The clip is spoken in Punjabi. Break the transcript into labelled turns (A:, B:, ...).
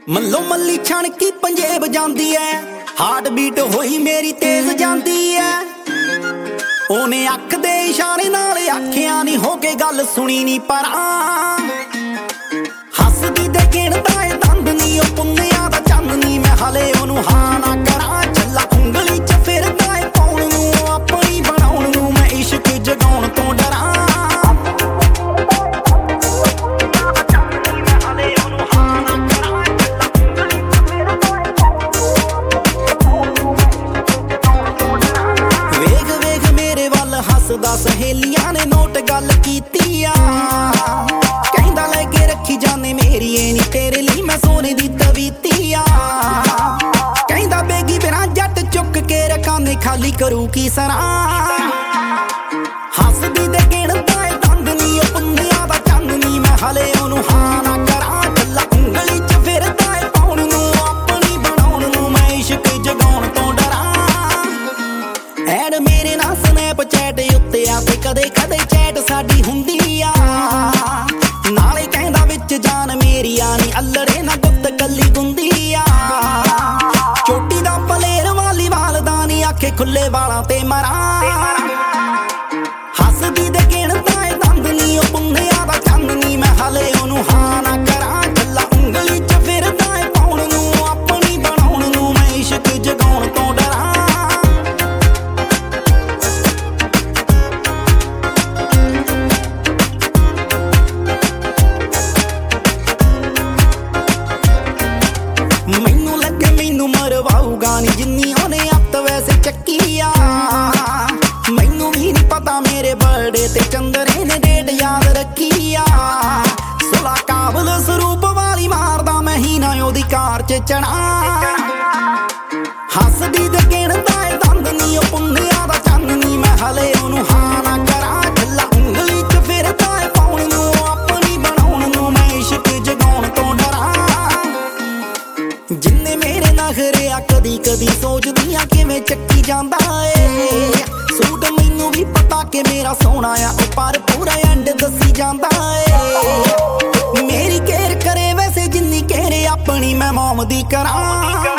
A: ਮੱਲੋ ਮੱਲੀ ਛਣਕੀ ਪੰਜੇਬ ਜਾਂਦੀ ਐ, ਹਾਰਟ ਬੀਟ ਹੋਈ ਮੇਰੀ ਤੇਜ਼ ਜਾਂਦੀ ਐ। ਉਹਨੇ ਅੱਖ ਦੇ ਇਸ਼ਾਰੇ ਨਾਲ ਆਖਿਆ ਨਹੀਂ ਹੋ ਕੇ ਗੱਲ ਸੁਣੀ ਨਹੀਂ ਪਰਾਂ। ਹੱਸਦੀ ਤੇ ਗਿਣਦਾ ਏ ਦੰਦ ਨੀ ਉਹ ਪੁੰਨਿਆਂ ਦਾ ਚੰਦ ਨੀ, ਮੈਂ ਹਲੇ ਉਹਨੂੰ ਹਾਂ ਨਾ ਕਰਾਂ। ਚੱਲਾ ਉਂਗਲੀ ਚ ਫਿਰਦਾ ਏ ਪਾਉਣ ਨੂੰ, ਆਪਣੀ ਬਣਾਉਣ ਨੂੰ ਮੈਂ ਇਸ਼ਕ ਜਗਾਉਣ ਤੋਂ ਡਰਾਂ। ਹੱਸਦਾ ਸਹੇਲੀਆਂ ਨੇ ਨੋਟ ਗੱਲ ਕੀਤੀ ਆ, ਕਹਿੰਦਾ ਲੈ ਕੇ ਰੱਖੀ ਜਾਨੇ ਮੇਰੀ ਏ ਨੀ ਤੇਰੇ ਲਈ ਮੈਂ ਸੋਨੇ ਦੀ ਤਵੀਤੀ ਆ। ਕਹਿੰਦਾ ਬੇਗੀ ਬਿਨਾਂ ਜੱਟ ਚੁੱਕ ਕੇ ਰਕਾਨੇ ਖਾਲੀ ਕਰੂ ਕੀ ਸਰਾਂ। ਹੱਸਦੀ ਤੇ ਗਿਣਦਾ ਏ ਦੰਦ ਨੀ ਉਹ ਪੁੰਨਿਆਂ ਦਾ ਚੰਦ ਨੀ, ਮੈਂ ਹਲੇ ਉਹਨੂੰ ਹਾਂ ਨਾ ਕਰਾਂ। ਚੱਲਾ ਉਂਗਲੀ ਚ ਫਿਰਦਾ ਏ ਪਾਉਣ ਨੂੰ, ਆਪਣੀ ਬਣਾਉਣ ਨੂੰ ਮੈਂ ਇਸ਼ਕ ਜਗਾਉਣ ਤੋਂ ਡਰਾਂ। ਐਡ ਮੇਰੇ ਨਾਲ ਸਨੈਪਚੈਟ ਉੱਤੇ ਆ ਤੇ ਕਦੇ ਕਦੇ ਚੈਟ ਸਾਡੀ ਹੁੰਦੀ ਆ। ਨਾਲੇ ਕਹਿੰਦਾ ਵਿੱਚ ਜਾਨ ਮੇਰੀ ਆ ਨੀ ਅੱਲੜੇ ਨਾ ਗੁੱਤ ਕੱਲੀ ਗੁੰਦੀ ਆ। ਚੋਟੀ ਦਾ ਪਲੇਰ ਵਾਲੀ ਵਾਲਦਾ ਨੀ ਆਖੇ ਖੁੱਲੇ ਵਾਲਾਂ ਤੇ ਮਰਾਂ। ਹੱਸਦੀ ਤੇ ਗਿਣਦਾ ਏ ਦੰਦ ਨੀ ਉਹ ਪੁੰਨਿਆਂ ਦਾ ਚੰਦ ਨੀ, ਮੈਂ ਹਲੇ ਉਹਨੂੰ ਹਾਂ ਨਾ ਕਰਾਂ। ਚੱਲਾ ਉਂਗਲੀ ਚ ਫਿਰਦਾ ਏ ਪਾਉਣ ਨੂੰ, ਆਪਣੀ ਬਣਾਉਣ ਨੂੰ ਮੈਂ ਇਸ਼ਕ ਜਗਾਉਣ ਤੋਂ ਡਰਾਂ। ਮੈਨੂੰ ਲੱਗੇ ਮੈਨੂੰ ਮਰਵਾਊਗਾ ਨੀ ਜਿੰਨੀ ਉਹਨੇ ਅੱਤ ਵੈਸੇ ਚੱਕੀ ਆ। ਮੈਨੂੰ ਵੀ ਨੀ ਪਤਾ ਮੇਰੇ ਬਰਥਡੇ ਤੇ ਚੰਦਰੇ ਨੇ ਡੇਟ ਯਾਦ ਰੱਖੀ ਆ। ਸੁਲਾ ਕਾਬਲ ਸਰੂਪ ਵਾਲੀ ਮਾਰਦਾ ਮੈਂ ਹੀ ਨਾ ਉਹਦੀ ਕਾਰ ਚ ਚੜਾ। ਹੱਸਦੀ ਤੇ ਗਿਣਦਾ ਏ ਦੰਦ ਨੀ ਉਹ ਪੁੰਨਿਆਂ ਦਾ ਚੰਦ ਨੀ, ਮੈਂ ਹਲੇ ਉਹਨੂੰ ਹਾਂ ਨਾ ਕਰਾਂ। ਚੱਲਾ ਉਂਗਲੀ ਚ ਫਿਰਦਾ ਏ ਪਾਉਣ ਨੂੰ, ਆਪਣੀ ਬਣਾਉਣ ਨੂੰ ਮੈਂ ਇਸ਼ਕ ਜਗਾਉਣ ਤੋਂ ਡਰਾਂ। ਜਿੰਨੇ ਮੇਰੇ ਨਖਰੇ ਆ ਕਦੀ ਕਦੀ ਸੋਚਦੀ ਆ ਕਿਵੇਂ ਚੱਕੀ ਜਾਂਦਾ ਏ। ਸੂਟ ਮੈਨੂੰ ਵੀ ਪਤਾ ਕਿ ਮੇਰਾ ਸੋਹਣਾ ਆ ਉਹ ਪਰ ਪੂਰਾ ਐਂਡ ਦੱਸੀ ਜਾਂਦਾ ਏ। ਮੇਰੀ ਕੇਅਰ ਕਰੇ ਵੈਸੇ ਜਿੰਨੀ ਕੇਅਰ ਆਪਣੀ ਮੈਂ ਮੋਮ ਦੀ ਕਰਾਂ।